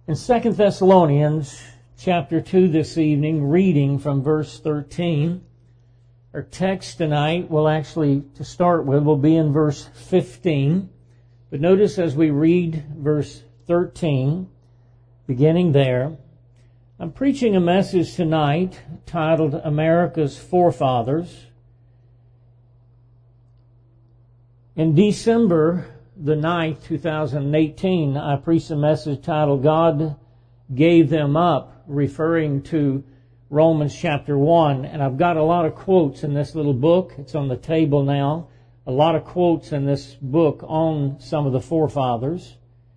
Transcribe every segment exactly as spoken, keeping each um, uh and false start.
In Second Thessalonians chapter two this evening, reading from verse thirteen, our text tonight will actually, to start with, will be in verse fifteen. But notice as we read verse thirteen, beginning there, I'm preaching a message tonight titled America's Forefathers. In December the ninth, two thousand eighteen, I preached a message titled God Gave Them Up, referring to Romans chapter one. And I've got a lot of quotes in this little book. It's on the table now. A lot of quotes in this book on some of the forefathers.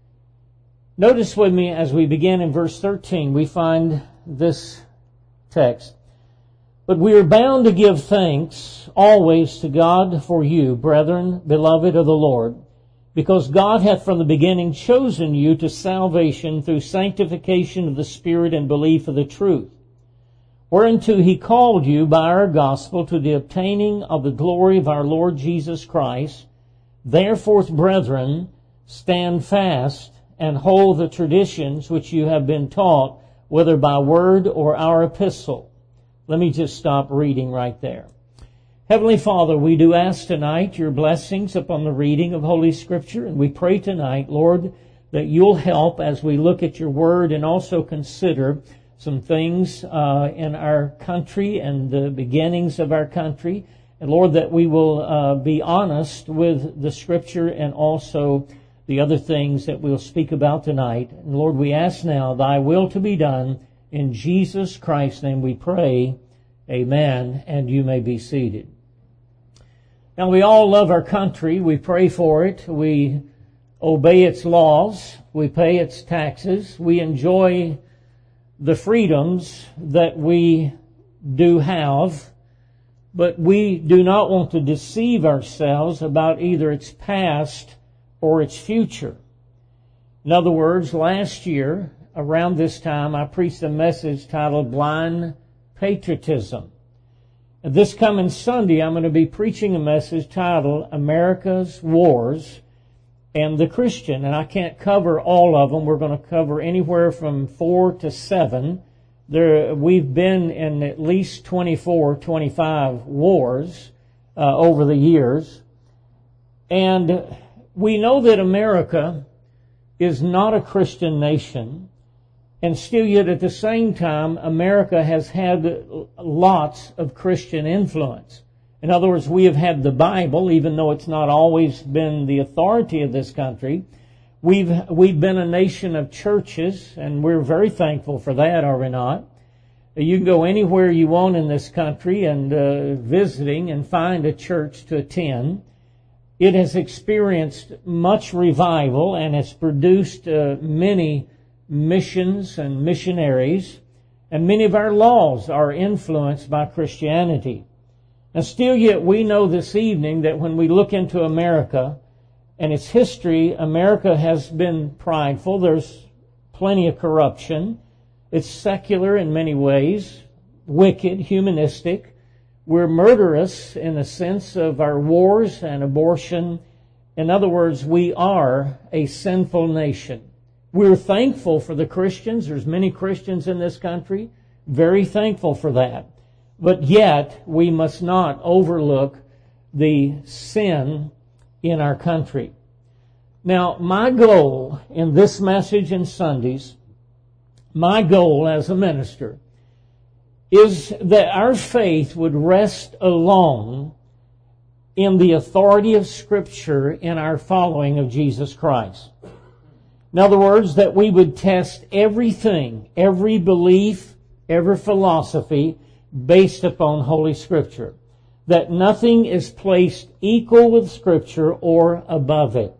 Notice with me as we begin in verse thirteen, we find this text. But we are bound to give thanks always to God for you, brethren, beloved of the Lord, because God hath from the beginning chosen you to salvation through sanctification of the Spirit and belief of the truth, whereunto he called you by our gospel to the obtaining of the glory of our Lord Jesus Christ. Therefore, brethren, stand fast and hold the traditions which you have been taught, whether by word or our epistle. Let me just stop reading right there. Heavenly Father, we do ask tonight your blessings upon the reading of Holy Scripture, and we pray tonight, Lord, that you'll help as we look at your word and also consider some things uh, in our country and the beginnings of our country. And Lord, that we will uh, be honest with the Scripture and also the other things that we'll speak about tonight. And Lord, we ask now, thy will to be done. In Jesus Christ's name we pray. Amen. And you may be seated. Now, we all love our country. We pray for it. We obey its laws. We pay its taxes. We enjoy the freedoms that we do have. But we do not want to deceive ourselves about either its past or its future. In other words, last year, around this time, I preached a message titled Blind Patriotism. This coming Sunday, I'm going to be preaching a message titled America's Wars and the Christian. And I can't cover all of them. We're going to cover anywhere from four to seven. There, we've been in at least twenty-four, twenty-five wars uh, over the years. And we know that America is not a Christian nation. And still yet at the same time, America has had lots of Christian influence. In other words, we have had the Bible, even though it's not always been the authority of this country. We've, we've been a nation of churches, and we're very thankful for that, are we not? You can go anywhere you want in this country and uh, visiting and find a church to attend. It has experienced much revival and has produced uh, many missions and missionaries, and many of our laws are influenced by Christianity. And still yet we know this evening that when we look into America and its history, America has been prideful. There's plenty of corruption. It's secular in many ways, wicked, humanistic. We're murderous in the sense of our wars and abortion. In other words, we are a sinful nation. We're thankful for the Christians. There's many Christians in this country. Very thankful for that. But yet, we must not overlook the sin in our country. Now, my goal in this message and Sundays, my goal as a minister, is that our faith would rest alone in the authority of Scripture in our following of Jesus Christ. In other words, that we would test everything, every belief, every philosophy based upon Holy Scripture. That nothing is placed equal with Scripture or above it.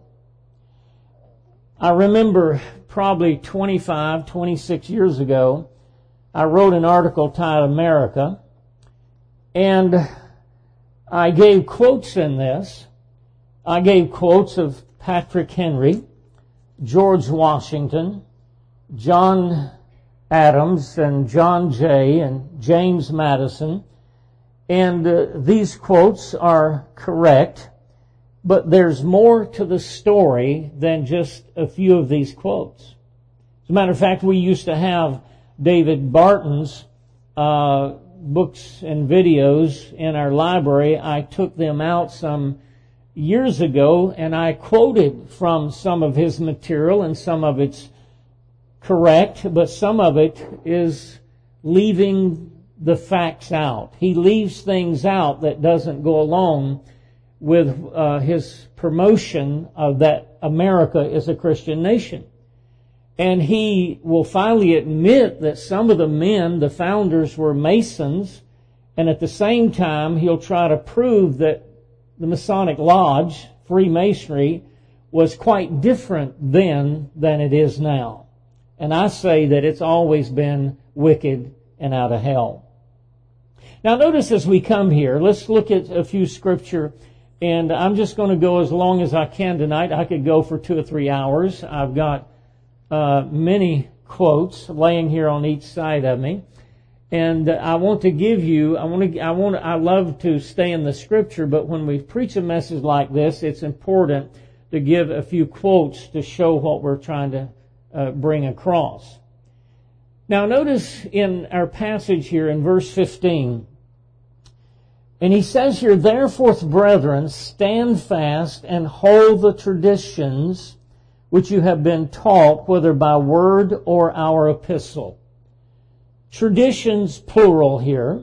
I remember probably twenty-five, twenty-six years ago, I wrote an article titled America, and I gave quotes in this. I gave quotes of Patrick Henry, George Washington, John Adams, and John Jay, and James Madison. And uh, these quotes are correct, but there's more to the story than just a few of these quotes. As a matter of fact, we used to have David Barton's uh, books and videos in our library. I took them out some years ago, and I quoted from some of his material, and some of it's correct, but some of it is leaving the facts out. He leaves things out that doesn't go along with uh, his promotion of that America is a Christian nation. And he will finally admit that some of the men, the founders, were Masons, and at the same time he'll try to prove that the Masonic Lodge, Freemasonry, was quite different then than it is now. And I say that it's always been wicked and out of hell. Now notice as we come here, let's look at a few scripture, and I'm just going to go as long as I can tonight. I could go for two or three hours. I've got uh, many quotes laying here on each side of me. And I want to give you, I want to, I want to, I love to stay in the scripture, but when we preach a message like this, it's important to give a few quotes to show what we're trying to uh, bring across. Now notice in our passage here in verse fifteen, and he says here, "Therefore, brethren, stand fast and hold the traditions which you have been taught, whether by word or our epistle." Traditions, plural here,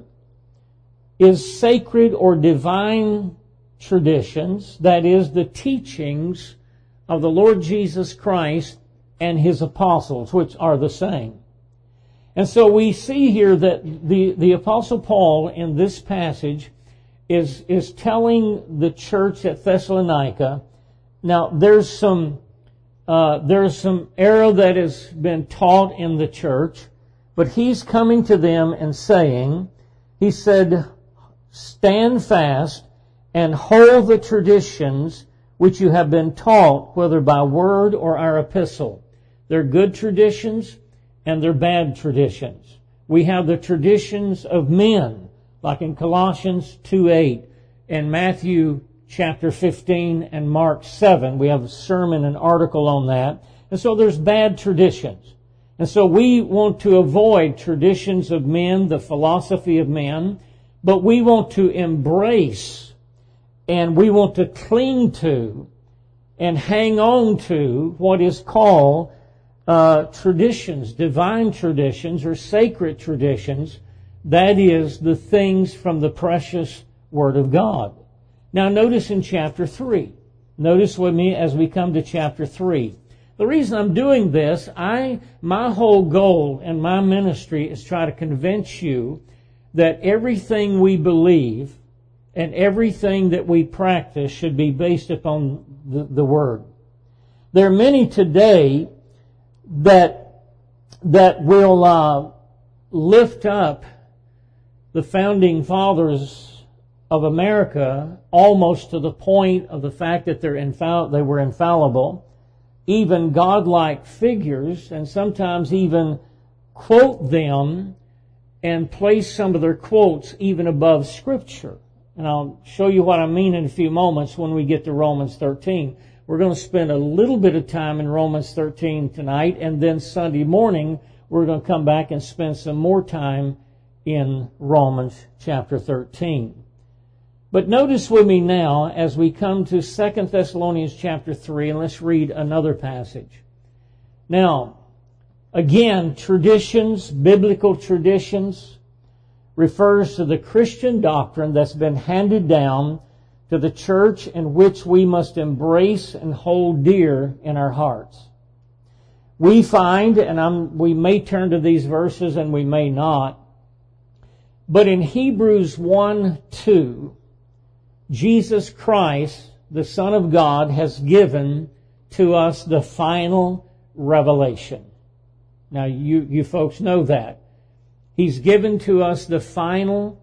is sacred or divine traditions, that is, the teachings of the Lord Jesus Christ and His apostles, which are the same. And so we see here that the, the Apostle Paul in this passage is, is telling the church at Thessalonica, now there's some, uh, there's some error that has been taught in the church, but he's coming to them and saying, he said, "Stand fast and hold the traditions which you have been taught, whether by word or our epistle." They're good traditions and they're bad traditions. We have the traditions of men, like in Colossians two eight and Matthew chapter fifteen and Mark seven. We have a sermon and article on that. And so there's bad traditions. And so we want to avoid traditions of men, the philosophy of men, but we want to embrace and we want to cling to and hang on to what is called uh, traditions, divine traditions or sacred traditions, that is, the things from the precious Word of God. Now notice in chapter three. Notice with me as we come to chapter three. The reason I'm doing this, I, my whole goal in my ministry is try to convince you that everything we believe and everything that we practice should be based upon the, the Word. There are many today that, that will uh, lift up the founding fathers of America almost to the point of the fact that they're infall- they were infallible, even godlike figures, and sometimes even quote them and place some of their quotes even above Scripture. And I'll show you what I mean in a few moments when we get to Romans thirteen. We're going to spend a little bit of time in Romans thirteen tonight, and then Sunday morning we're going to come back and spend some more time in Romans chapter thirteen. But notice with me now as we come to Second Thessalonians chapter three, and let's read another passage. Now, again, traditions, biblical traditions, refers to the Christian doctrine that's been handed down to the church in which we must embrace and hold dear in our hearts. We find, and I'm, we may turn to these verses and we may not, but in Hebrews one two, Jesus Christ, the Son of God, has given to us the final revelation. Now, you, you folks know that. He's given to us the final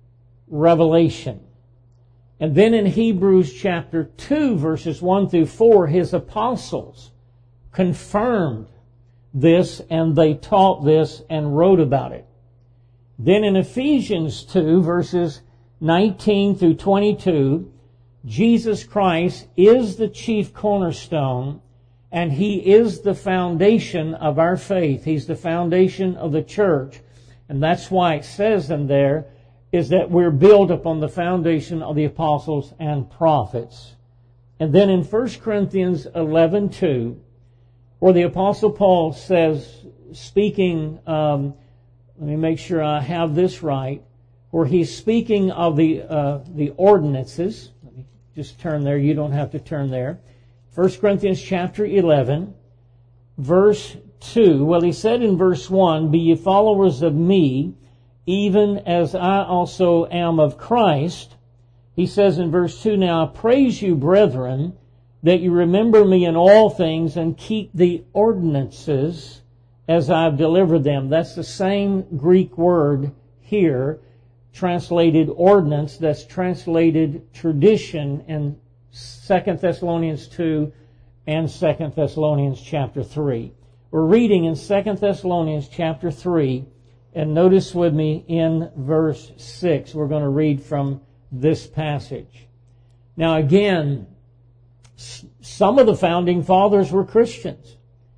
revelation. And then in Hebrews chapter two, verses one through four, His apostles confirmed this and they taught this and wrote about it. Then in Ephesians two, verses nineteen through twenty-two, Jesus Christ is the chief cornerstone, And He is the foundation of our faith. He's the foundation of the church. And that's why it says in there is that we're built upon the foundation of the apostles and prophets. And then in First Corinthians eleven two, where the Apostle Paul says, speaking, um, let me make sure I have this right, where he's speaking of the uh, the ordinances. Let me just turn there. You don't have to turn there. First Corinthians chapter eleven, verse two. Well, he said in verse one, "Be ye followers of me, even as I also am of Christ." He says in verse two, "Now I praise you, brethren, that you remember me in all things and keep the ordinances as I've delivered them." That's the same Greek word here, translated ordinance, that's translated tradition in Second Thessalonians two and Second Thessalonians chapter three. We're reading in Second Thessalonians chapter three, and notice with me in verse six. We're going to read from this passage. Now again, some of the founding fathers were Christians,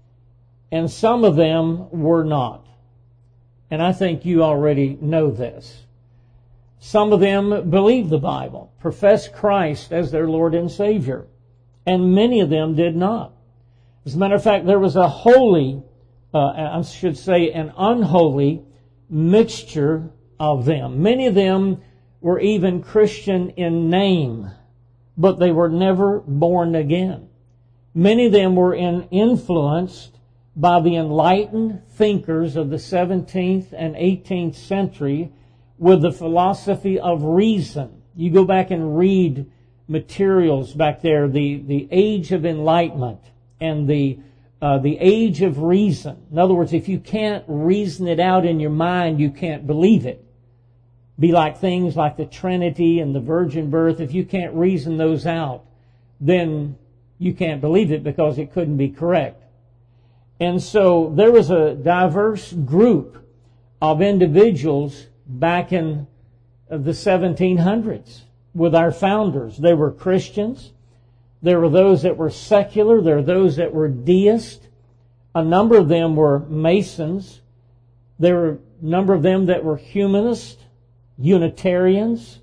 and some of them were not. And I think you already know this. Some of them believed the Bible, professed Christ as their Lord and Savior, and many of them did not. As a matter of fact, there was a holy, uh, I should say an unholy mixture of them. Many of them were even Christian in name, but they were never born again. Many of them were in, influenced by the enlightened thinkers of the seventeenth and eighteenth century with the philosophy of reason. You go back and read materials back there, the, the age of enlightenment and the uh, the age of reason. In other words, if you can't reason it out in your mind, you can't believe it. Be like things like the Trinity and the virgin birth. If you can't reason those out, then you can't believe it because it couldn't be correct. And so there was a diverse group of individuals back in the seventeen hundreds with our founders. They were Christians. There were those that were secular. There were those that were deist. A number of them were Masons. There were a number of them that were humanists, Unitarians,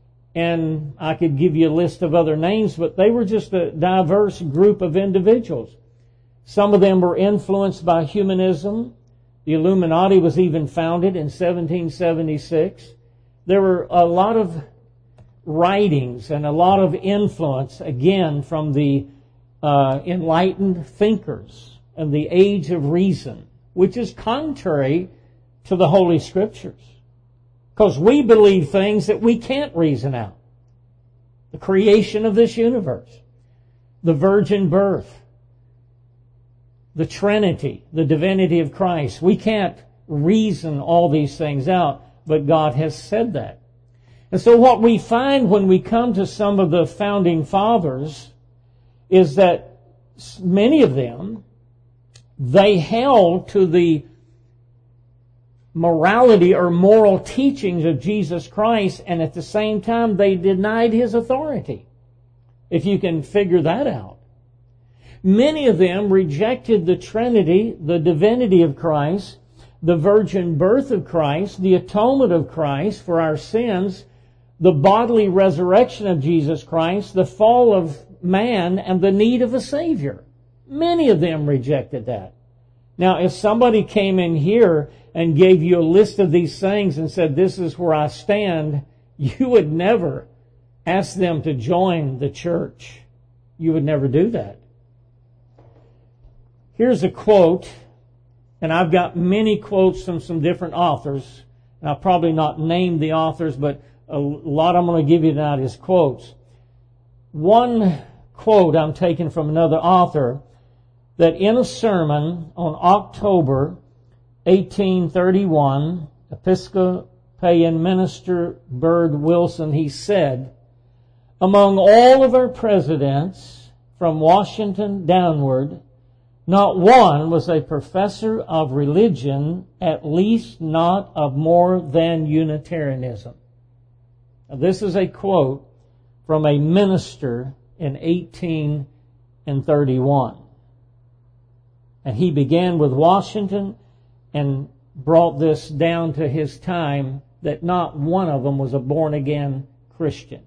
and I could give you a list of other names, but they were just a diverse group of individuals. Some of them were influenced by humanism. The Illuminati was even founded in seventeen seventy-six. There were a lot of writings and a lot of influence, again, from the uh, enlightened thinkers and the age of reason, which is contrary to the Holy Scriptures. Because we believe things that we can't reason out. The creation of this universe, the virgin birth, the Trinity, the divinity of Christ. We can't reason all these things out, but God has said that. And so what we find when we come to some of the founding fathers is that many of them, they held to the morality or moral teachings of Jesus Christ, and at the same time they denied His authority. If you can figure that out. Many of them rejected the Trinity, the divinity of Christ, the virgin birth of Christ, the atonement of Christ for our sins, the bodily resurrection of Jesus Christ, the fall of man, and the need of a Savior. Many of them rejected that. Now, if somebody came in here and gave you a list of these things and said, "This is where I stand," you would never ask them to join the church. You would never do that. Here's a quote, and I've got many quotes from some different authors, and I'll probably not name the authors, but a lot I'm going to give you tonight is quotes. One quote I'm taking from another author, that in a sermon on October eighteen thirty-one, Episcopalian minister Bird Wilson, he said, "Among all of our presidents, from Washington downward, not one was a professor of religion, at least not of more than Unitarianism." Now, this is a quote from a minister in eighteen thirty-one. And he began with Washington and brought this down to his time that not one of them was a born-again Christian.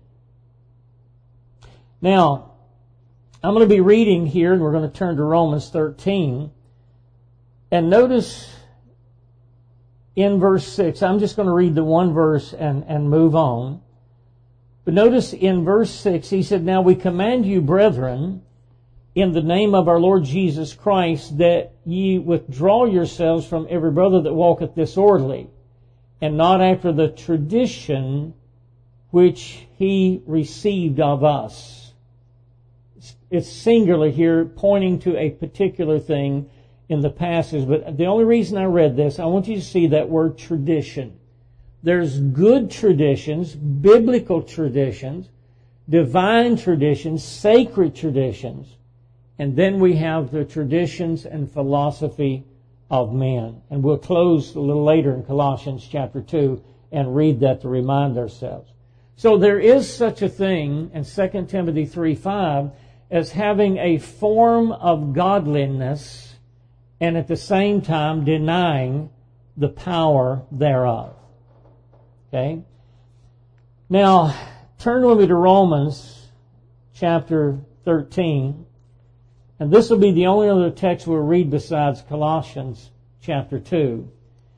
Now, I'm going to be reading here, and we're going to turn to Romans thirteen. And notice in verse six, I'm just going to read the one verse and, and move on. But notice in verse six, he said, "Now we command you, brethren, in the name of our Lord Jesus Christ, that ye withdraw yourselves from every brother that walketh disorderly, and not after the tradition which he received of us." It's singular here, pointing to a particular thing in the passage. But the only reason I read this, I want you to see that word tradition. There's good traditions, biblical traditions, divine traditions, sacred traditions, and then we have the traditions and philosophy of men. And we'll close a little later in Colossians chapter two and read that to remind ourselves. So there is such a thing in Second Timothy three five as having a form of godliness and at the same time denying the power thereof. Okay? Now, turn with me to Romans chapter thirteen. And this will be the only other text we'll read besides Colossians chapter two.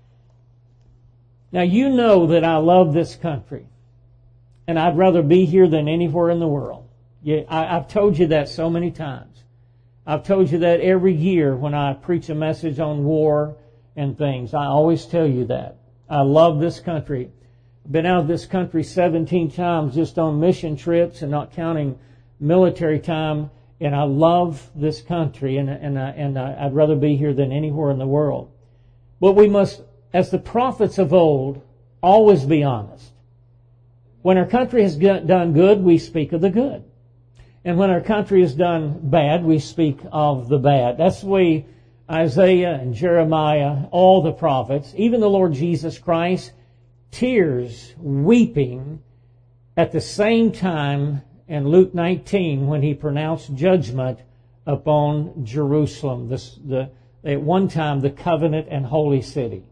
Now, you know that I love this country, and I'd rather be here than anywhere in the world. Yeah, I, I've told you that so many times. I've told you that every year when I preach a message on war and things. I always tell you that. I love this country. I've been out of this country seventeen times just on mission trips and not counting military time. And I love this country, and, and, I, and I, I'd rather be here than anywhere in the world. But we must, as the prophets of old, always be honest. When our country has done good, we speak of the good. And when our country has done bad, we speak of the bad. That's the way Isaiah and Jeremiah, all the prophets, even the Lord Jesus Christ, tears, weeping at the same time in Luke nineteen when he pronounced judgment upon Jerusalem, this, the, at one time the covenant and holy city.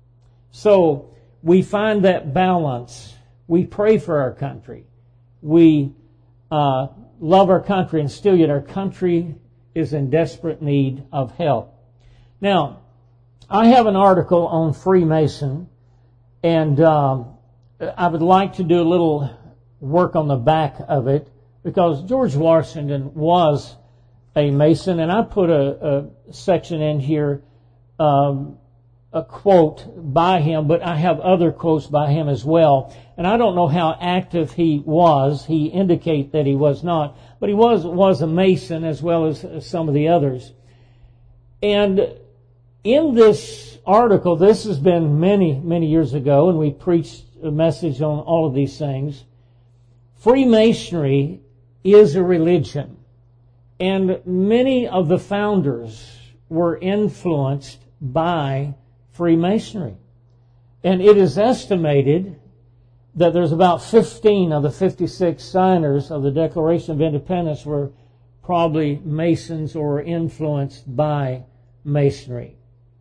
So we find that balance. We pray for our country. We uh, love our country, and still yet our country is in desperate need of help. Now, I have an article on Freemason, and um, I would like to do a little work on the back of it, because George Washington was a Mason, and I put a, a section in here, um, a quote by him, but I have other quotes by him as well. And I don't know how active he was. He indicate that he was not, but he was was a Mason as well as some of the others. And in this article, this has been many, many years ago, and we preached a message on all of these things. Freemasonry is a religion, and many of the founders were influenced by Freemasonry. And it is estimated that there's about fifteen of the fifty-six signers of the Declaration of Independence were probably Masons or influenced by Masonry.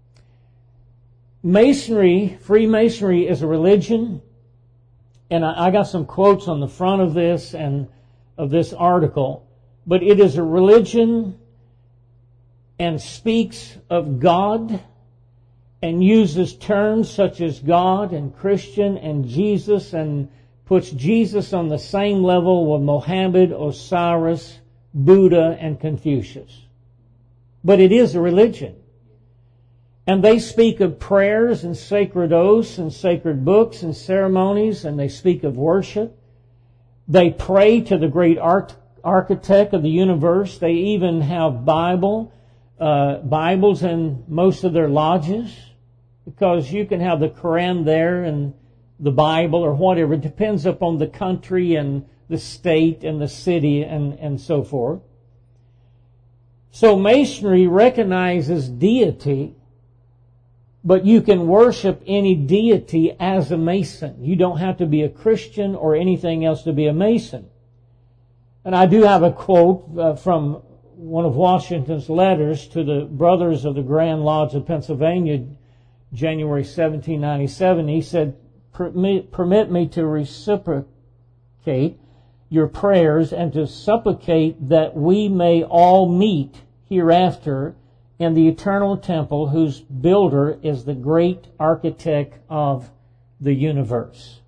Masonry, Freemasonry is a religion, and I, I got some quotes on the front of this and of this article, but it is a religion and speaks of God and uses terms such as God and Christian and Jesus, and puts Jesus on the same level with Mohammed, Osiris, Buddha, and Confucius. But it is a religion. And they speak of prayers and sacred oaths and sacred books and ceremonies, and they speak of worship. They pray to the great arch- architect of the universe. They even have Bible, uh, Bibles in most of their lodges, because you can have the Quran there and the Bible or whatever. It depends upon the country and the state and the city and, and so forth. So Masonry recognizes deity, but you can worship any deity as a Mason. You don't have to be a Christian or anything else to be a Mason. And I do have a quote uh, from one of Washington's letters to the Brothers of the Grand Lodge of Pennsylvania, January seventeen ninety-seven, he said, permit, permit me to reciprocate your prayers and to supplicate that we may all meet hereafter in the eternal temple whose builder is the great architect of the universe.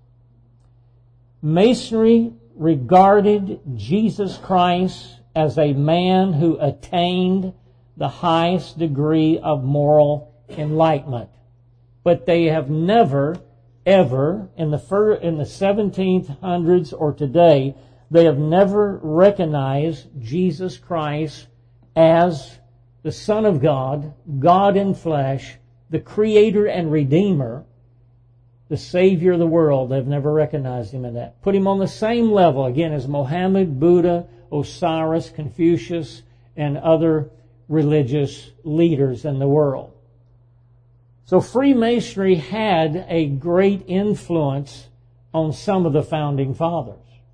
Masonry regarded Jesus Christ as a man who attained the highest degree of moral enlightenment. But they have never, ever, in the fir- in the seventeen hundreds or today, they have never recognized Jesus Christ as the Son of God, God in flesh, the Creator and Redeemer, the Savior of the world. They've never recognized Him in that. Put Him on the same level, again, as Mohammed, Buddha, Osiris, Confucius, and other religious leaders in the world. So Freemasonry had a great influence on some of the founding fathers.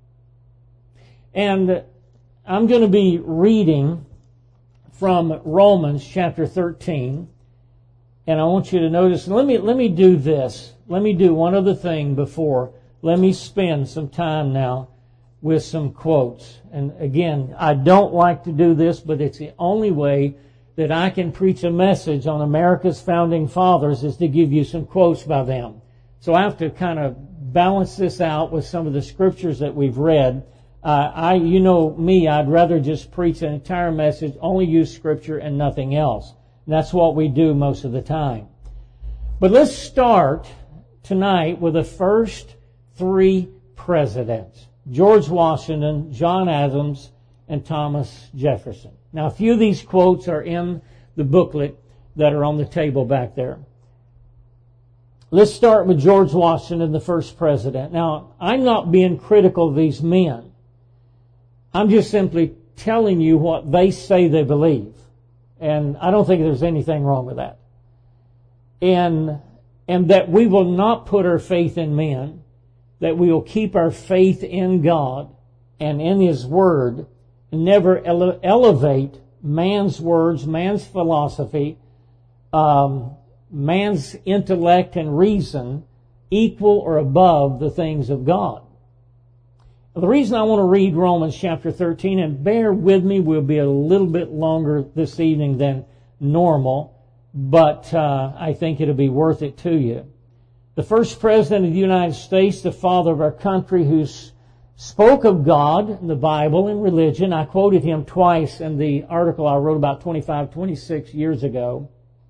And I'm going to be reading from Romans chapter thirteen. And I want you to notice, let me, let me do this. Let me do one other thing before. Let me spend some time now with some quotes. And again, I don't like to do this, but it's the only way that I can preach a message on America's founding fathers is to give you some quotes by them. So I have to kind of balance this out with some of the scriptures that we've read. Uh, I, you know me, I'd rather just preach an entire message, only use scripture and nothing else. And that's what we do most of the time. But let's start tonight with the first three presidents: George Washington, John Adams, and Thomas Jefferson. Now, a few of these quotes are in the booklet that are on the table back there. Let's start with George Washington, the first president. Now, I'm not being critical of these men. I'm just simply telling you what they say they believe. And I don't think there's anything wrong with that. And, and that we will not put our faith in men, that we will keep our faith in God and in His Word, and never ele- elevate man's words, man's philosophy, um, man's intellect and reason equal or above the things of God. The reason I want to read Romans chapter thirteen, and bear with me, we'll be a little bit longer this evening than normal, but uh, I think it'll be worth it to you. The first president of the United States, the father of our country, who spoke of God in the Bible and religion. I quoted him twice in the article I wrote about twenty-five, twenty-six years ago.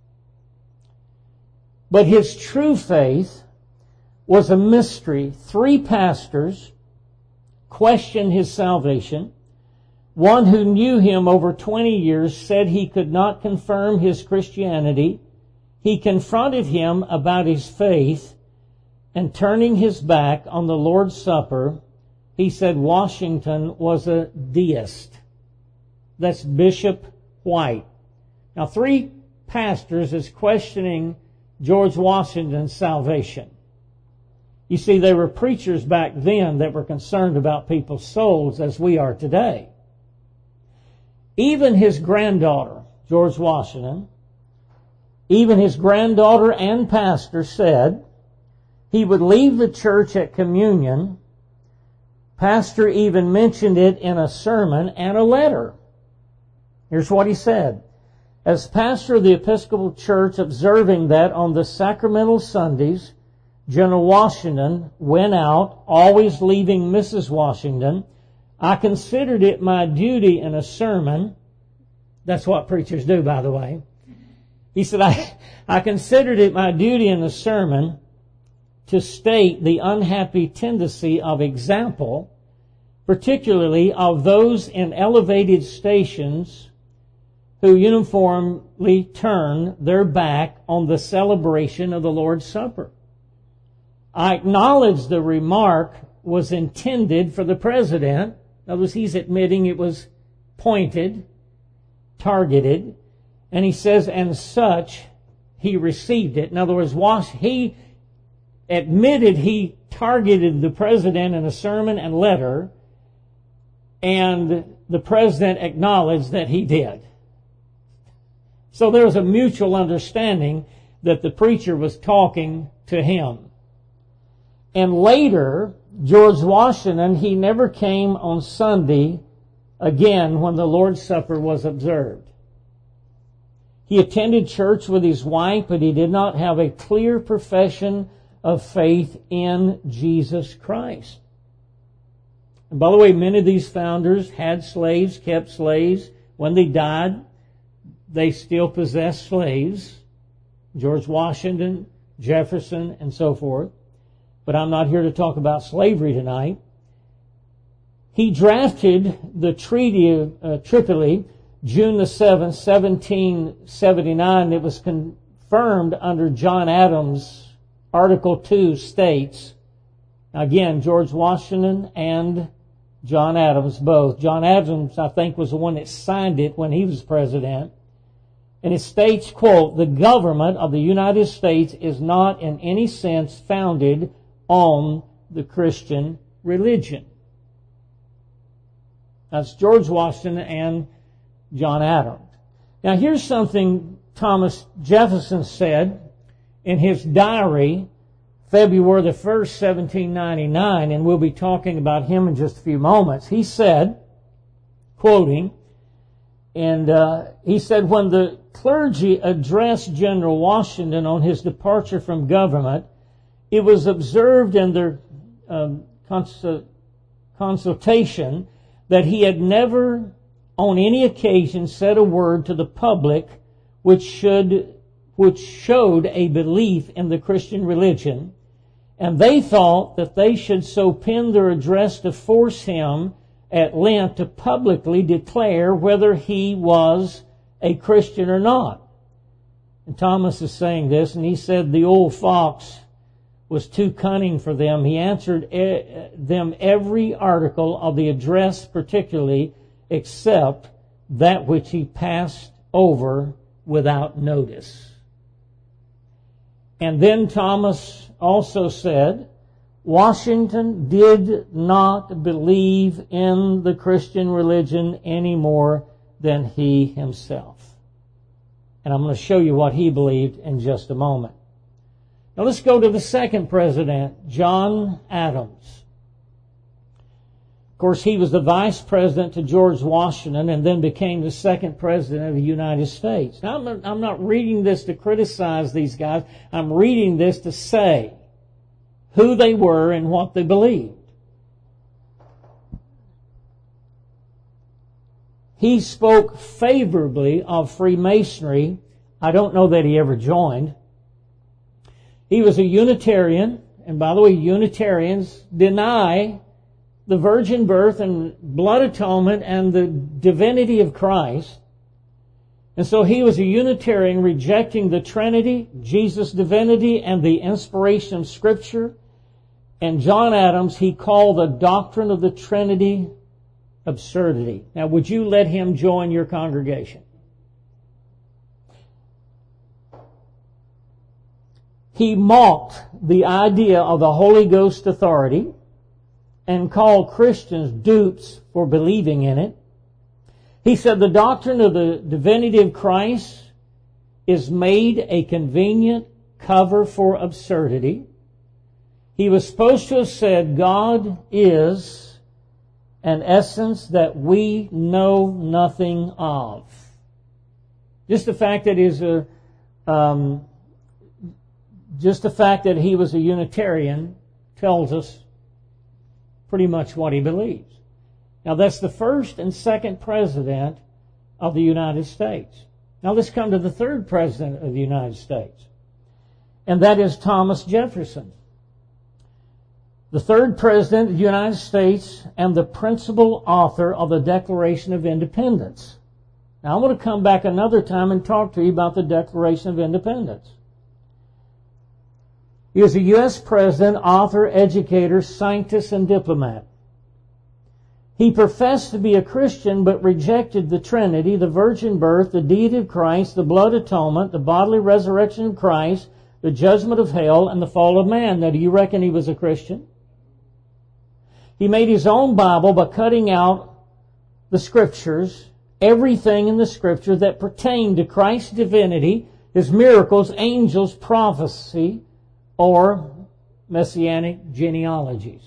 But his true faith was a mystery. Three pastors questioned his salvation. One who knew him over twenty years said he could not confirm his Christianity. He confronted him about his faith, and turning his back on the Lord's Supper, he said Washington was a deist. That's Bishop White. Now, three pastors is questioning George Washington's salvation. You see, they were preachers back then that were concerned about people's souls as we are today. Even his granddaughter, George Washington, even his granddaughter and pastor said he would leave the church at communion. Pastor even mentioned it in a sermon and a letter. Here's what he said. As pastor of the Episcopal Church, observing that on the sacramental Sundays, General Washington went out, always leaving Missus Washington, I considered it my duty in a sermon. That's what preachers do, by the way. He said, I, I considered it my duty in a sermon to state the unhappy tendency of example, particularly of those in elevated stations who uniformly turn their back on the celebration of the Lord's Supper. I acknowledge the remark was intended for the president. In other words, he's admitting it was pointed, targeted, and he says, and such, he received it. In other words, he admitted he targeted the president in a sermon and letter, and the president acknowledged that he did. So there was a mutual understanding that the preacher was talking to him. And later, George Washington, he never came on Sunday again when the Lord's Supper was observed. He attended church with his wife, but he did not have a clear profession of faith in Jesus Christ. And by the way, many of these founders had slaves, kept slaves. When they died, they still possessed slaves. George Washington, Jefferson, and so forth. But I'm not here to talk about slavery tonight. He drafted the Treaty of uh, Tripoli, June the seventh, seventeen seventy-nine. It was confirmed under John Adams. Article two states, again, George Washington and John Adams both. John Adams, I think, was the one that signed it when he was president. And it states, quote, "The government of the United States is not in any sense founded on the Christian religion." That's George Washington and John Adams. Now here's something Thomas Jefferson said in his diary, February the first, seventeen ninety-nine, and we'll be talking about him in just a few moments. He said, quoting, and uh, he said, "When the clergy addressed General Washington on his departure from government, it was observed in their um, cons- consultation that he had never on any occasion said a word to the public which should which showed a belief in the Christian religion, and they thought that they should so pen their address to force him at length to publicly declare whether he was a Christian or not." And Thomas is saying this, and he said the old fox was too cunning for them. He answered e- them every article of the address particularly, except that which he passed over without notice. And then Thomas also said, Washington did not believe in the Christian religion any more than he himself. And I'm going to show you what he believed in just a moment. Now let's go to the second president, John Adams. Of course, he was the vice president to George Washington and then became the second president of the United States. Now, I'm not, I'm not reading this to criticize these guys. I'm reading this to say who they were and what they believed. He spoke favorably of Freemasonry. I don't know that he ever joined. He was a Unitarian, and by the way, Unitarians deny the virgin birth and blood atonement and the divinity of Christ. And so he was a Unitarian, rejecting the Trinity, Jesus' divinity, and the inspiration of Scripture. And John Adams, he called the doctrine of the Trinity absurdity. Now, would you let him join your congregation? He mocked the idea of the Holy Ghost authority and called Christians dupes for believing in it. He said the doctrine of the divinity of Christ is made a convenient cover for absurdity. He was supposed to have said God is an essence that we know nothing of. Just the fact that he's a, um, just the fact that he was a Unitarian tells us pretty much what he believes. Now that's the first and second president of the United States. Now let's come to the third president of the United States. And that is Thomas Jefferson. The third president of the United States and the principal author of the Declaration of Independence. Now I want to come back another time and talk to you about the Declaration of Independence. He was a U S president, author, educator, scientist, and diplomat. He professed to be a Christian but rejected the Trinity, the virgin birth, the deity of Christ, the blood atonement, the bodily resurrection of Christ, the judgment of hell, and the fall of man. Now, do you reckon he was a Christian? He made his own Bible by cutting out the Scriptures, everything in the Scripture that pertained to Christ's divinity, His miracles, angels, prophecy, or messianic genealogies.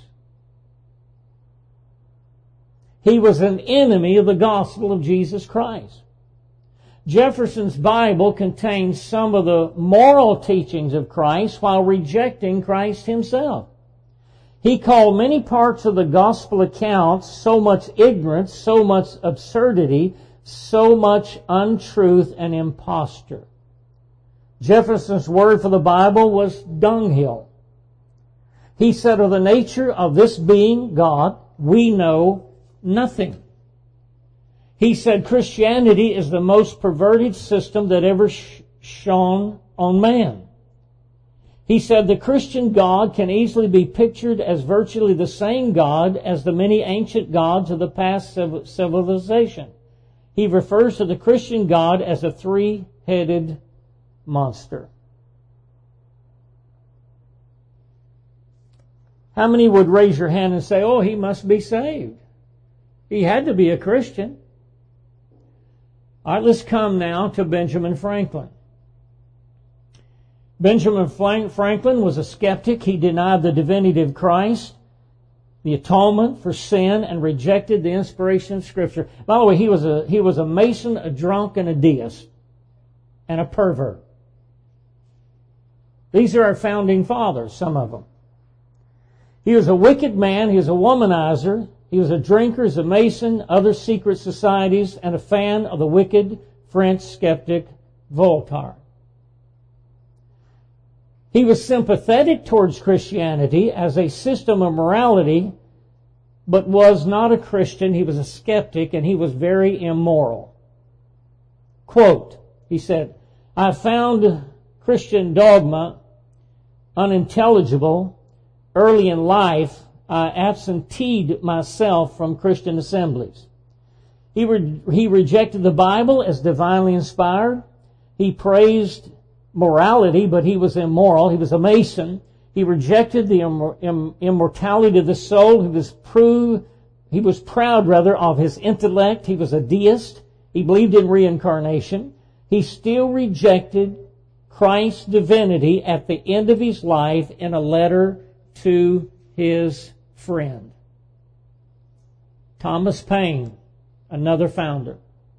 He was an enemy of the gospel of Jesus Christ. Jefferson's Bible contains some of the moral teachings of Christ while rejecting Christ Himself. He called many parts of the gospel accounts so much ignorance, so much absurdity, so much untruth and imposture. Jefferson's word for the Bible was dunghill. He said of the nature of this being, God, we know nothing. He said Christianity is the most perverted system that ever sh- shone on man. He said the Christian God can easily be pictured as virtually the same God as the many ancient gods of the past civilization. He refers to the Christian God as a three-headed monster. How many would raise your hand and say, oh, he must be saved? He had to be a Christian. All right, let's come now to Benjamin Franklin. Benjamin Franklin was a skeptic. He denied the divinity of Christ, the atonement for sin, and rejected the inspiration of Scripture. By the way, he was a, he was a Mason, a drunk, and a deist, and a pervert. These are our founding fathers, some of them. He was a wicked man. He was a womanizer. He was a drinker, he was a Mason, other secret societies, and a fan of the wicked French skeptic Voltaire. He was sympathetic towards Christianity as a system of morality, but was not a Christian. He was a skeptic, and he was very immoral. Quote, he said, I found Christian dogma unintelligible. Early in life, I absenteed myself from Christian assemblies. He, re- he rejected the Bible as divinely inspired. He praised morality, but he was immoral. He was a Mason. He rejected the Im- Im- immortality of the soul. He was prove, he was proud, rather, of his intellect. He was a deist. He believed in reincarnation. He still rejected Christ's divinity at the end of his life in a letter to his friend. Thomas Paine, another founder.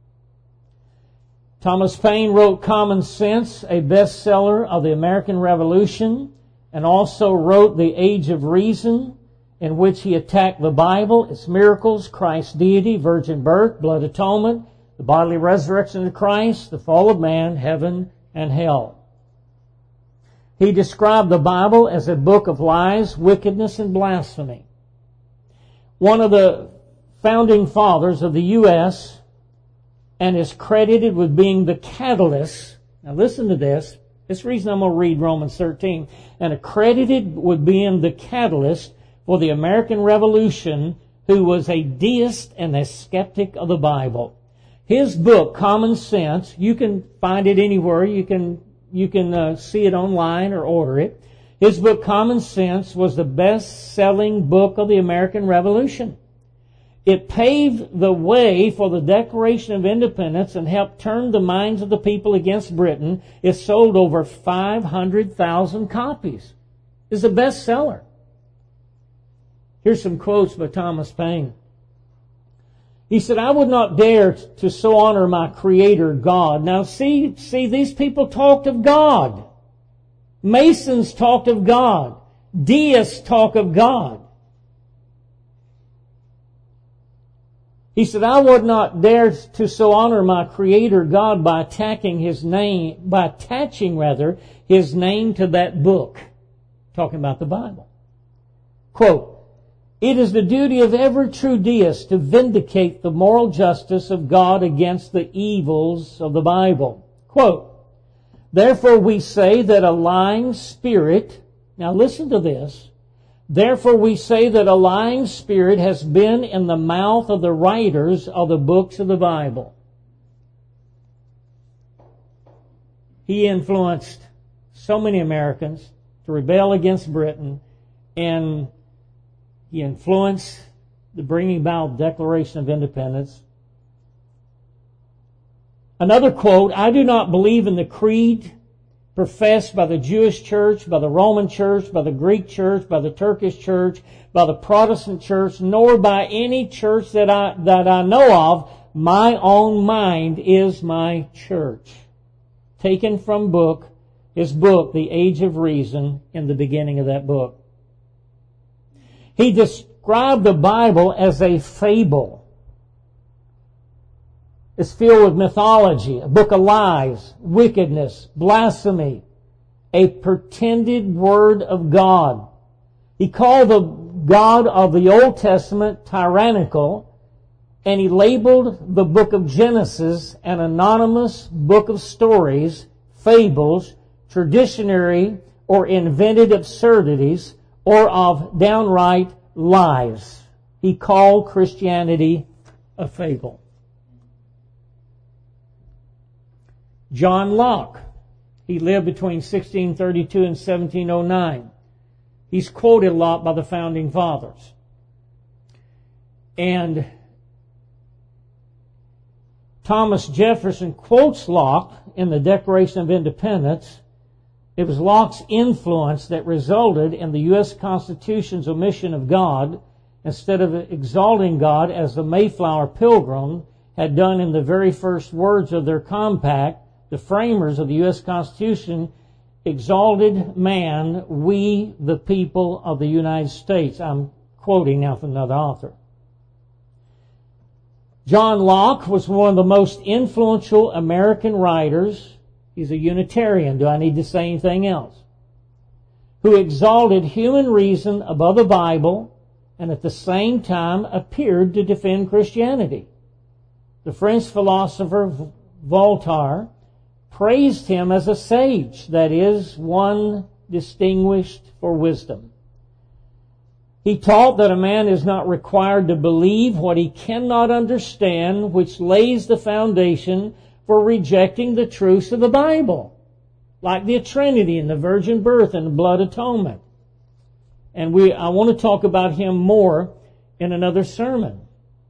Thomas Paine wrote Common Sense, a bestseller of the American Revolution, and also wrote The Age of Reason, in which he attacked the Bible, its miracles, Christ's deity, virgin birth, blood atonement, the bodily resurrection of Christ, the fall of man, heaven, and hell. He described the Bible as a book of lies, wickedness, and blasphemy. One of the founding fathers of the U S and is credited with being the catalyst. Now listen to this. This is the reason I'm going to read Romans thirteen. And accredited with being the catalyst for the American Revolution, who was a deist and a skeptic of the Bible. His book, Common Sense, you can find it anywhere. You can You can uh, see it online or order it. His book, Common Sense, was the best-selling book of the American Revolution. It paved the way for the Declaration of Independence and helped turn the minds of the people against Britain. It sold over five hundred thousand copies. It's a bestseller. Here's some quotes by Thomas Paine. He said, I would not dare to so honor my Creator God. Now see, see, these people talked of God. Masons talked of God. Deists talk of God. He said, I would not dare to so honor my Creator God by attacking His name, by attaching rather, His name to that book. Talking about the Bible. Quote, it is the duty of every true deist to vindicate the moral justice of God against the evils of the Bible. Quote, therefore we say that a lying spirit, now listen to this, therefore we say that a lying spirit has been in the mouth of the writers of the books of the Bible. He influenced so many Americans to rebel against Britain, and he influenced the bringing about Declaration of Independence, Another quote, I do not believe in the creed professed by the Jewish church, by the Roman church, by the Greek church, by the Turkish church, by the Protestant church, nor by any church that I, that I know of. My own mind is my church. Taken from book, his book, The Age of Reason, in the beginning of that book. He described the Bible as a fable. It's filled with mythology, a book of lies, wickedness, blasphemy, a pretended word of God. He called the God of the Old Testament tyrannical, and he labeled the book of Genesis an anonymous book of stories, fables, traditionary or invented absurdities, or of downright lies. He called Christianity a fable. John Locke, he lived between sixteen thirty-two and seventeen oh nine. He's quoted a lot by the founding fathers. And Thomas Jefferson quotes Locke in the Declaration of Independence. It was Locke's influence that resulted in the U S Constitution's omission of God, instead of exalting God as the Mayflower Pilgrim had done in the very first words of their compact. The framers of the U S Constitution exalted man, we the people of the United States. I'm quoting now from another author. John Locke was one of the most influential American writers. He's a Unitarian. Do I need to say anything else? Who exalted human reason above the Bible and at the same time appeared to defend Christianity. The French philosopher Voltaire praised him as a sage, that is, one distinguished for wisdom. He taught that a man is not required to believe what he cannot understand, which lays the foundation for rejecting the truths of the Bible, like the Trinity and the virgin birth and the blood atonement. And we, I want to talk about him more in another sermon.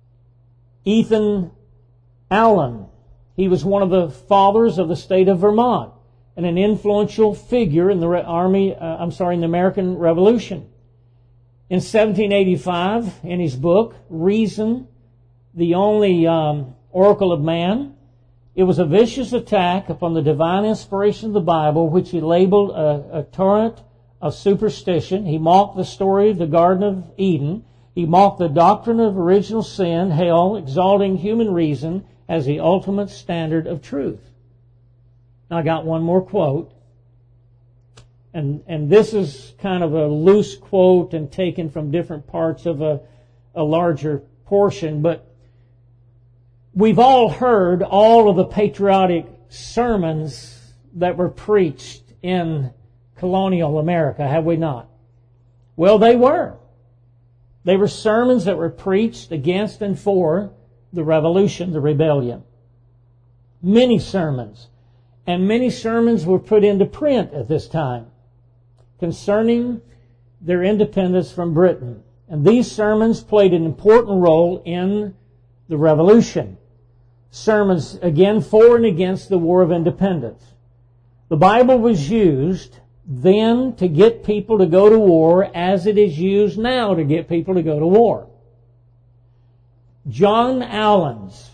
Ethan Allen. He was one of the fathers of the state of Vermont and an influential figure in the army, uh, I'm sorry, in the American Revolution. In seventeen eighty-five, in his book, Reason, the Only um, Oracle of Man, it was a vicious attack upon the divine inspiration of the Bible, which he labeled a, a torrent of superstition. He mocked the story of the Garden of Eden. He mocked the doctrine of original sin, hell, exalting human reason as the ultimate standard of truth. Now I got one more quote. And and this is kind of a loose quote and taken from different parts of a, a larger portion, but we've all heard all of the patriotic sermons that were preached in colonial America, have we not? Well, they were. They were sermons that were preached against and for the revolution, the rebellion. Many sermons. And many sermons were put into print at this time concerning their independence from Britain. And these sermons played an important role in the revolution. Sermons, again, for and against the War of Independence. The Bible was used then to get people to go to war as it is used now to get people to go to war. John Allen's,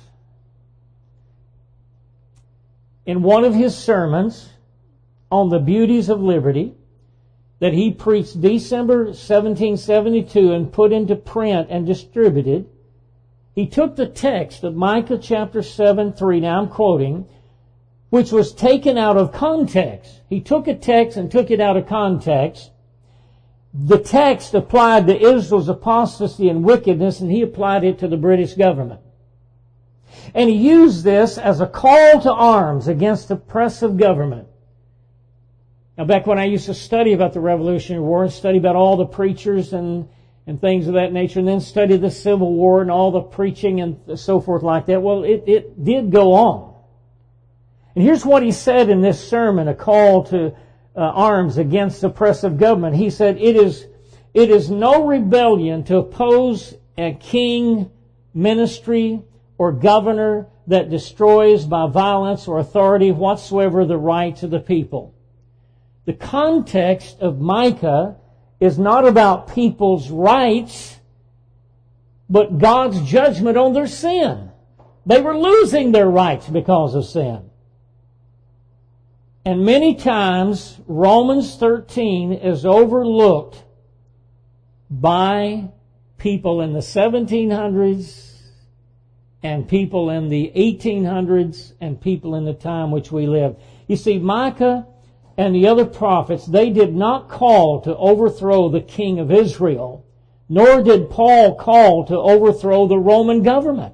in one of his sermons on the beauties of liberty that he preached December seventeen seventy-two and put into print and distributed, he took the text of Micah chapter seven, three, now I'm quoting, which was taken out of context. He took a text and took it out of context. The text applied to Israel's apostasy and wickedness, and he applied it to the British government. And he used this as a call to arms against oppressive government. Now, back when I used to study about the Revolutionary War and study about all the preachers and, and things of that nature, and then study the Civil War and all the preaching and so forth like that, well, it, it did go on. And here's what he said in this sermon, a call to uh, arms against oppressive government. He said, it is, it is no rebellion to oppose a king, ministry, or governor that destroys by violence or authority whatsoever the rights of the people. The context of Micah is not about people's rights, but God's judgment on their sin. They were losing their rights because of sin. And many times, Romans thirteen is overlooked by people in the seventeen hundreds and people in the eighteen hundreds and people in the time which we live. You see, Micah and the other prophets, they did not call to overthrow the king of Israel, nor did Paul call to overthrow the Roman government.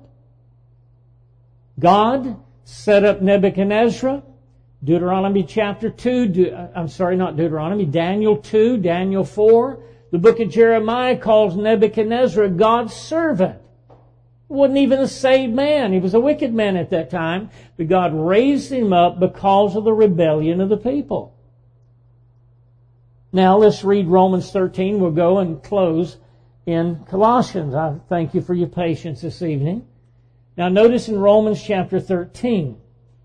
God set up Nebuchadnezzar, Deuteronomy chapter two, De- I'm sorry, not Deuteronomy, Daniel two, Daniel four. The book of Jeremiah calls Nebuchadnezzar God's servant. He wasn't even a saved man. He was a wicked man at that time, but God raised him up because of the rebellion of the people. Now let's read Romans thirteen. We'll go and close in Colossians. I thank you for your patience this evening. Now notice in Romans chapter thirteen.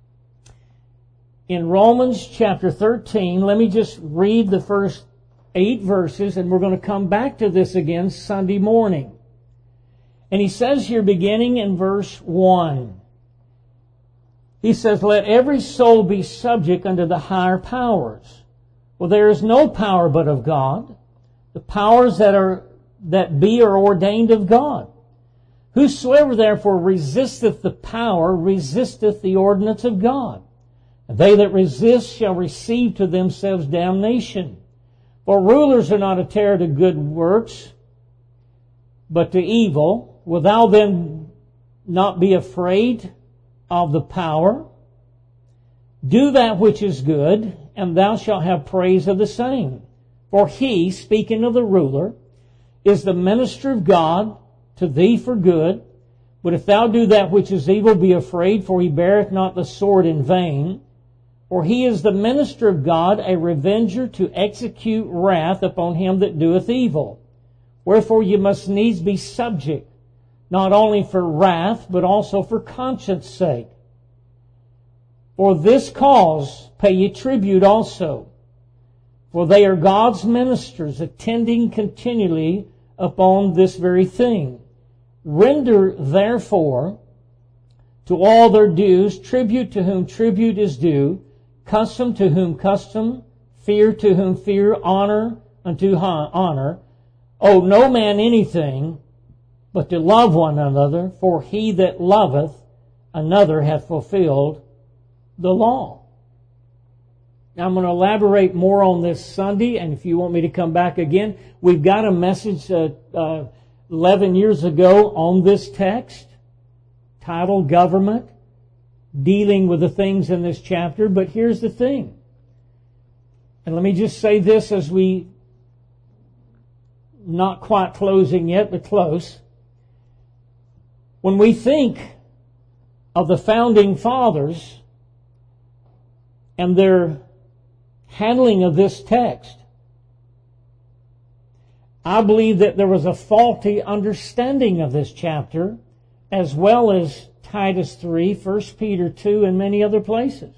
In Romans chapter thirteen, let me just read the first eight verses, and we're going to come back to this again Sunday morning. And he says here, beginning in verse one, he says, "Let every soul be subject unto the higher powers. Well, there is no power but of God. The powers that are that be are ordained of God. Whosoever therefore resisteth the power resisteth the ordinance of God. And they that resist shall receive to themselves damnation. For rulers are not a terror to good works, but to evil. Wilt thou then not be afraid of the power? Do that which is good, and thou shalt have praise of the same. For he," speaking of the ruler, "is the minister of God to thee for good. But if thou do that which is evil, be afraid, for he beareth not the sword in vain. For he is the minister of God, a revenger to execute wrath upon him that doeth evil. Wherefore you must needs be subject, not only for wrath, but also for conscience sake. For this cause pay ye tribute also, for they are God's ministers, attending continually upon this very thing. Render therefore to all their dues, tribute to whom tribute is due, custom to whom custom, fear to whom fear, honor unto honor. Owe no man anything, but to love one another, for he that loveth another hath fulfilled the law." Now I'm going to elaborate more on this Sunday, and if you want me to come back again, we've got a message uh, uh, eleven years ago on this text, titled Government, dealing with the things in this chapter. But here's the thing. And let me just say this as we, not quite closing yet, but close. When we think of the founding fathers and their handling of this text, I believe that there was a faulty understanding of this chapter, as well as Titus three, First Peter two, and many other places.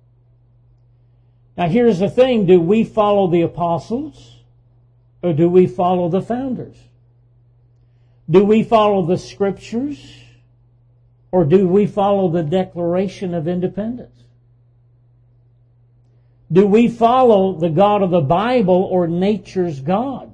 Now here's the thing. Do we follow the apostles, or do we follow the founders? Do we follow the Scriptures, or do we follow the Declaration of Independence? Do we follow the God of the Bible or nature's God?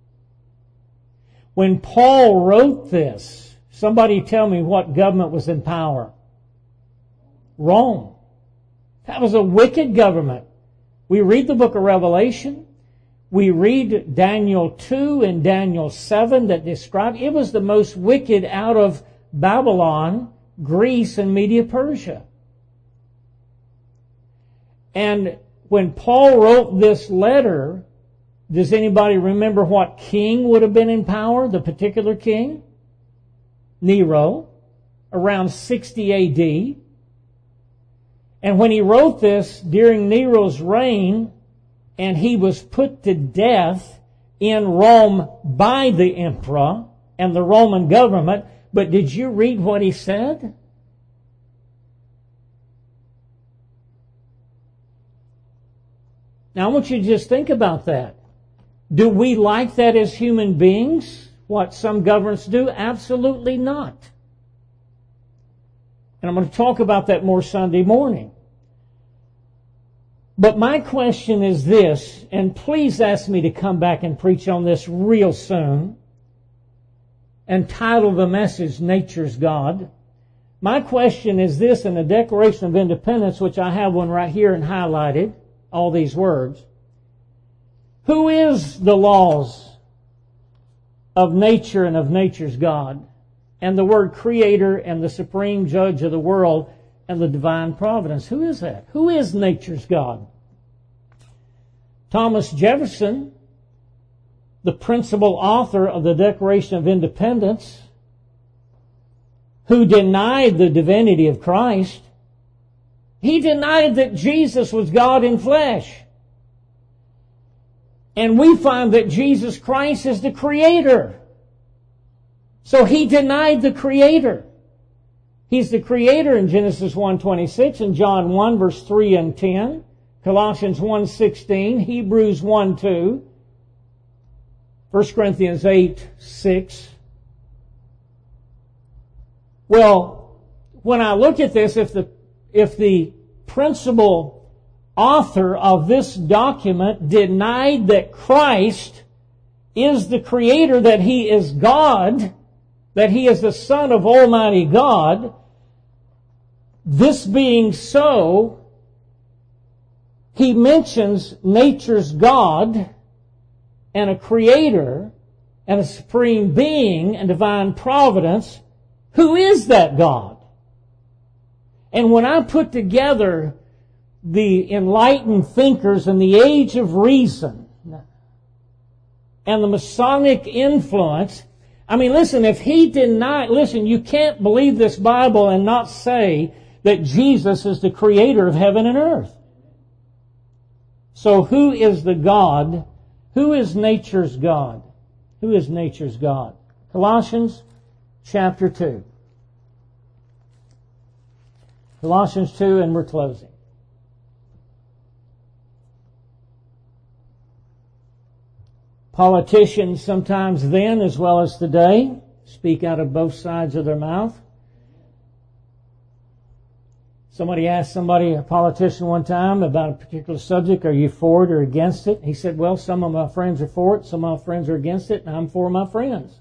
When Paul wrote this, somebody tell me what government was in power. Rome. That was a wicked government. We read the book of Revelation. We read Daniel two and Daniel seven that describe it was the most wicked out of Babylon, Greece, and Media Persia. And when Paul wrote this letter, does anybody remember what king would have been in power? The particular king? Nero, around sixty A D. And when he wrote this during Nero's reign, and he was put to death in Rome by the emperor and the Roman government, but did you read what he said? Now I want you to just think about that. Do we like that as human beings? What some governments do? Absolutely not. And I'm going to talk about that more Sunday morning. But my question is this, and please ask me to come back and preach on this real soon, and title the message, Nature's God. My question is this in the Declaration of Independence, which I have one right here and highlighted, all these words. Who is the laws of nature and of nature's God? And the word creator and the supreme judge of the world and the divine providence. Who is that? Who is nature's God? Thomas Jefferson, the principal author of the Declaration of Independence, who denied the divinity of Christ, he denied that Jesus was God in flesh. And we find that Jesus Christ is the Creator. So he denied the Creator. He's the Creator in Genesis one twenty-six and John one verse three and ten, Colossians one sixteen, Hebrews one two, First Corinthians eight six. Well, when I look at this, if the if the principal author of this document denied that Christ is the Creator, that He is God, that He is the Son of Almighty God, this being so, he mentions nature's God and a Creator and a supreme being and divine providence. Who is that God? And when I put together the enlightened thinkers in the age of reason and the Masonic influence, I mean, listen, if he denied, listen, you can't believe this Bible and not say that Jesus is the Creator of heaven and earth. So who is the God? Who is nature's God? Who is nature's God? Colossians chapter two. Colossians two, and we're closing. Politicians sometimes then, as well as today, speak out of both sides of their mouth. Somebody asked somebody, a politician one time, about a particular subject, are you for it or against it? He said, well, some of my friends are for it, some of my friends are against it, and I'm for my friends.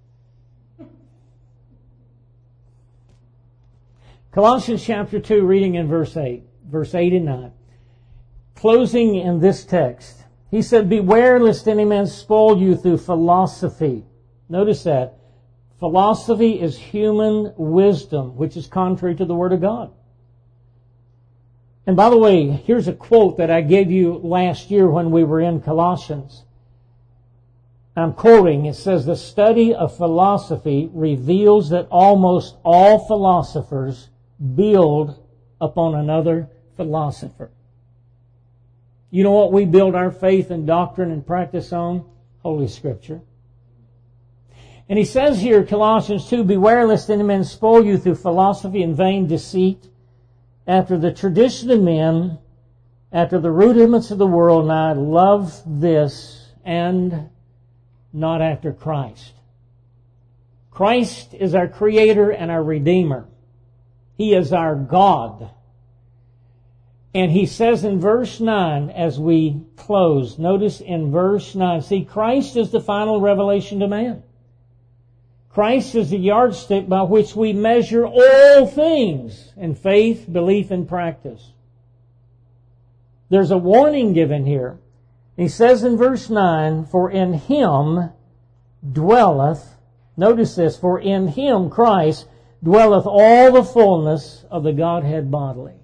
Colossians chapter two, reading in verse eight, verse eight and nine. Closing in this text. He said, beware lest any man spoil you through philosophy. Notice that. Philosophy is human wisdom, which is contrary to the Word of God. And by the way, here's a quote that I gave you last year when we were in Colossians. I'm quoting. It says, the study of philosophy reveals that almost all philosophers build upon another philosopher. You know what we build our faith and doctrine and practice on? Holy Scripture. And he says here, Colossians two, beware lest any man spoil you through philosophy and vain deceit, after the tradition of men, after the rudiments of the world, and I love this, and not after Christ. Christ is our Creator and our Redeemer. He is our God. And he says in verse nine, as we close, notice in verse nine, see, Christ is the final revelation to man. Christ is the yardstick by which we measure all things in faith, belief, and practice. There's a warning given here. He says in verse nine, for in Him dwelleth, notice this, for in Him, Christ, dwelleth all the fullness of the Godhead bodily.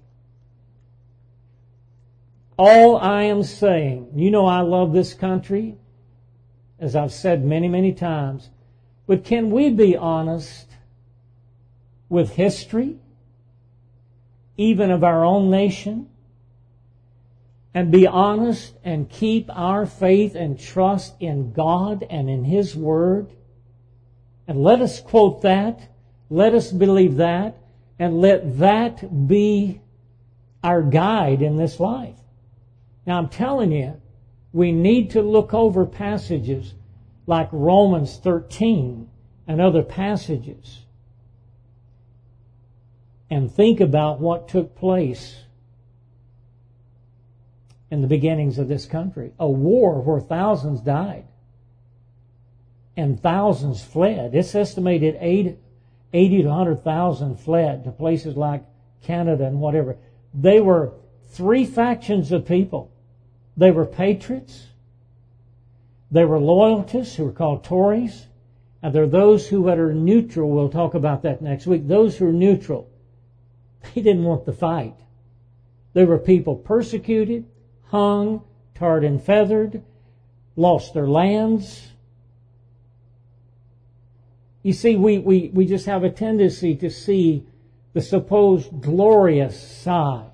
All I am saying, you know I love this country, as I've said many, many times, but can we be honest with history, even of our own nation, and be honest and keep our faith and trust in God and in His Word? And let us quote that, let us believe that, and let that be our guide in this life. Now I'm telling you, we need to look over passages like Romans thirteen and other passages and think about what took place in the beginnings of this country. A war where thousands died and thousands fled. It's estimated eighty to one hundred thousand fled to places like Canada and whatever. They were three factions of people. They were patriots. They were loyalists who were called Tories. And there are those who are neutral. We'll talk about that next week. Those who are neutral, they didn't want the fight. They were people persecuted, hung, tarred and feathered, lost their lands. You see, we, we, we just have a tendency to see the supposed glorious side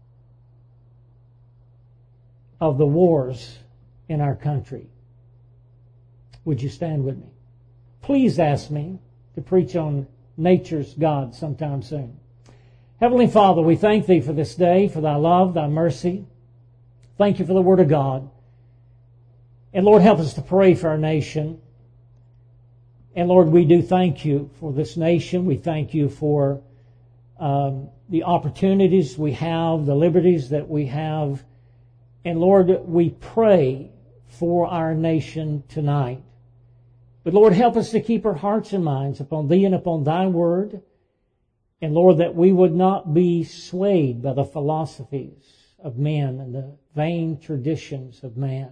of the wars in our country. Would you stand with me? Please ask me to preach on nature's God sometime soon. Heavenly Father, we thank Thee for this day, for Thy love, Thy mercy. Thank You for the Word of God. And Lord, help us to pray for our nation. And Lord, we do thank You for this nation. We thank You for um, the opportunities we have, the liberties that we have. And Lord, we pray for our nation tonight. But Lord, help us to keep our hearts and minds upon Thee and upon Thy Word. And Lord, that we would not be swayed by the philosophies of men and the vain traditions of man.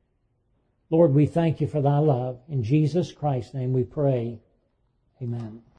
Lord, we thank You for Thy love. In Jesus Christ's name we pray. Amen.